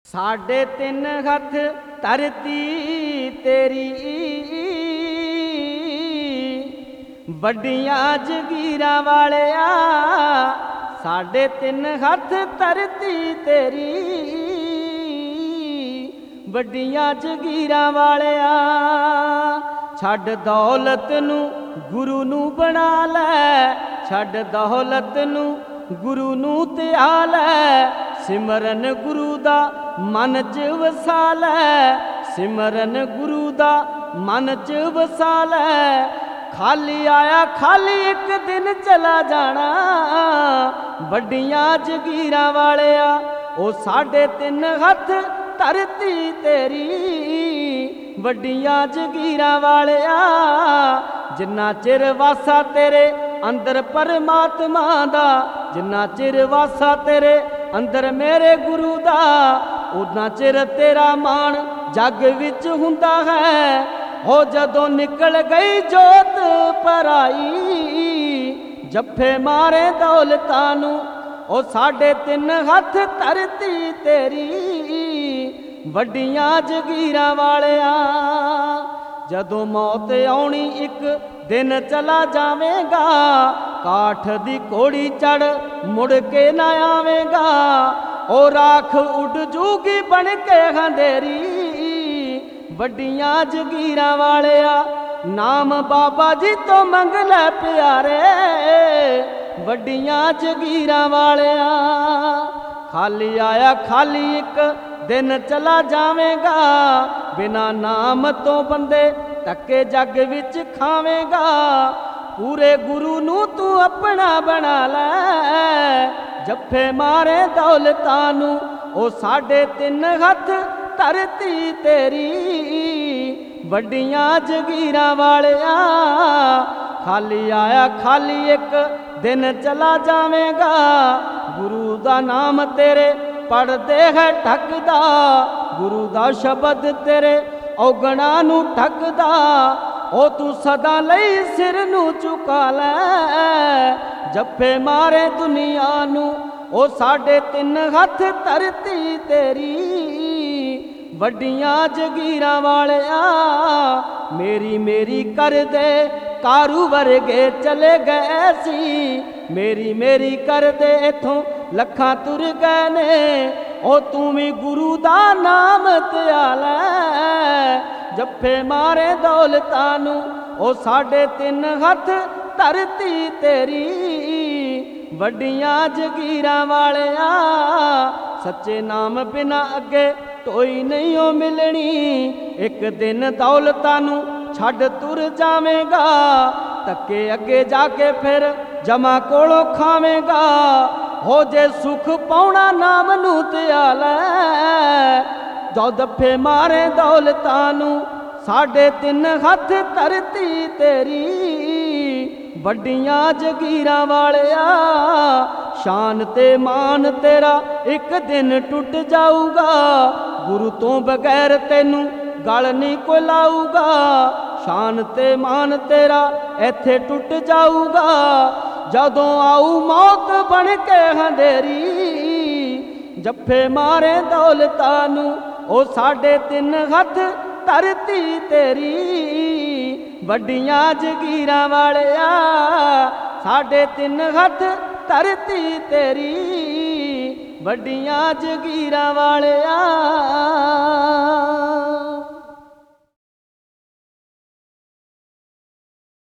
साढ़े तीन हथ धरती तेरी वड्डियां जगीरां वालिया। साढ़े तीन हथ धरती तेरी वड्डियां जगीरां वालिया। छड्ड दौलत नू गुरु नू बना लै, छड्ड दौलत नू गुरु नू त्याग लै। सिमरन गुरु दा मन च वसा लै, सिमरन गुरु दा मन च वसा लै। खाली आया खाली एक दिन चला जाना, वड्डियां जगीरां वालिया। ओ साढ़े तीन हथ धरती तेरी वड्डियां जगीरां वालिया। जिन्ना चिर वासा तेरे अंदर परमात्मा दा, जिन्ना चिर वासा तेरे अंदर मेरे गुरु दा, उन्ना चिर तेरा मान जग विच हुंदा है। हो जदों निकल गई जोत पराई, जफ्फे मारे दौलतां नू ओ साढ़े तीन हथ धरती तेरी वड्डियां जगीरां वालिया। जदों मौत आउणी एक दिन चला जावेगा, काठ दी घोड़ी चढ़ मुड़ के ना आवेगा। ओ राख उड़ जूगी बन के अंधेरी वड्डियां जगीरां वालिया। नाम बाबा जी तो मंग लै प्यारे वड्डियां जगीरां वालिया। खाली आया खाली एक दिन चला जावेगा, बिना नाम तो बंदे धक्के जग विच खावेगा। पूरे गुरु नू तू अपना बना लै, जफ्फे मारे दौलतां नू ओ साढ़े तीन हथ धरती तेरी वड्डियां जगीरां वालिया। खाली आया खाली एक दिन चला जावेगा, गुरु दा नाम तेरे पढ़दे है ठकदा, गुरु दा शब्द तेरे औगणा नू ठकदा। ओ तू सदा लई सिर नू झुका लै, जफ्फे मारे दुनिया नू ओ साढ़े तीन हथ धरती तेरी वड्डियां जगीरां वालिया। मेरी मेरी कर दे कारू वर्गे चले गए सी, मेरी मेरी कर दे इथों लखां तुर गए ने। ओ तू भी गुरु दा नाम त्याग लै, जफ्फे मारे दौलतां नू ओ साढ़े तीन हथ धरती तेरी वड्डियां जगीरां वालिया। सच्चे नाम बिना अगे टोई नहीं ओ मिलनी, एक दिन दौलतां नू छड्ड तुर जावेगा। धक्के अगे जाके फिर जमा कोलों खावेगा। हो जे सुख पाउणा नाम नू त्याग लै, जो दफे मारे दौलतां नू साढ़े तीन हथ धरती तेरी वड्डियां जगीरां वालिया। शान ते मान तेरा एक दिन टुट जाऊगा, गुरु तो बगैर तेनू गल नहीं कोई लाऊगा। शान ते मान तेरा इत्थे टुट जाऊगा, जदों आऊ मौत बन के अंधेरी। जफ्फे मारे दौलतां नू ओ साढ़े तीन हथ धरती तेरी वड्डियां जगीरां वालिया। साढ़े तीन हथ धरती तेरी वड्डियां जगीरां वालिया।